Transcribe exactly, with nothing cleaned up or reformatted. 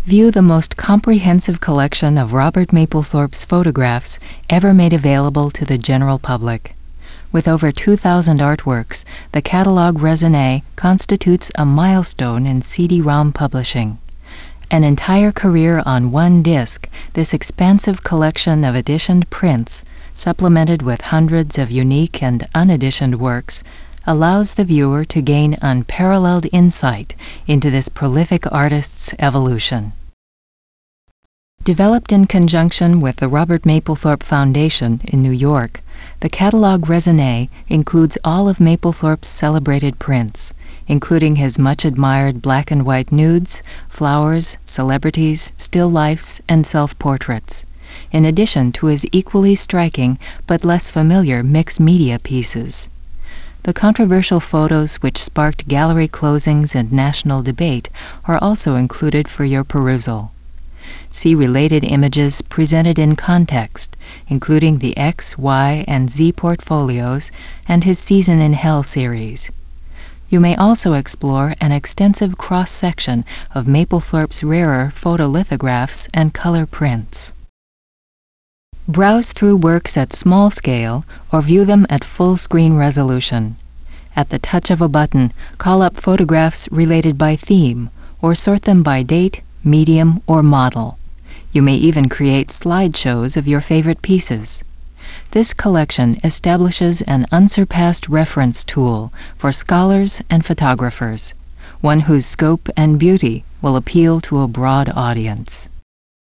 View the most comprehensive collection of Robert Mapplethorpe's photographs ever made available to the general public. With over two thousand artworks, the Catalogue Raisonné constitutes a milestone in C D ROM publishing. An entire career on one disc, this expansive collection of editioned prints, supplemented with hundreds of unique and uneditioned works, allows the viewer to gain unparalleled insight into this prolific artist's evolution. Developed in conjunction with the Robert Mapplethorpe Foundation in New York, the Catalogue Raisonné includes all of Mapplethorpe's celebrated prints, including his much-admired black and white nudes, flowers, celebrities, still lifes, and self-portraits, in addition to his equally striking but less familiar mixed-media pieces. The controversial photos which sparked gallery closings and national debate are also included for your perusal. See related images presented in context, including the X, Y, and Z portfolios and his Season in Hell series. You may also explore an extensive cross-section of Mapplethorpe's rarer photolithographs and color prints. Browse through works at small scale or view them at full screen resolution. At the touch of a button, call up photographs related by theme or sort them by date, medium, or model. You may even create slideshows of your favorite pieces. This collection establishes an unsurpassed reference tool for scholars and photographers, one whose scope and beauty will appeal to a broad audience.